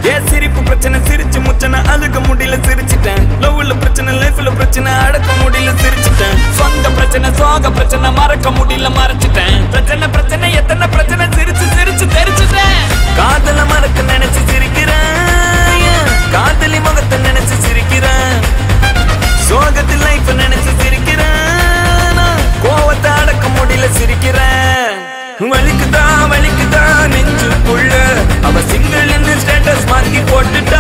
ஏன் சிரிப்பு பிரச்சனை சிரிச்சு முச்சனை அழுக முடியல சிரிச்சிட்டேன். லவ்ல பிரச்சனை லைஃப்ல பிரச்சனை அடக்க முடியல சிரிச்சிட்டேன். சொந்த பிரச்சனை சோக பிரச்சனை மறக்க முடியல மறைச்சிட்டேன். பிரச்சனை பிரச்சனை எத்தனை பிரச்சனை சிரிச்சு சிரிச்சு தெரிச்சுட்டேன். காதல மறக்க நினைச்சு சிரிக்கிறேன். காதலி முகத்தை நினைச்சு சிரிக்கிறேன். சோகத்தில் லைஃப் நினைச்சு சிரிக்கிறேன். கோவத்தை அடக்க முடியல சிரிக்கிறேன். வலிக்குதா வலிக்குதா நெஞ்சுக்குள்ள அவ சிங்கிள் ஸ்டேட்டஸ் மார்க்கி போட்டுட்டா.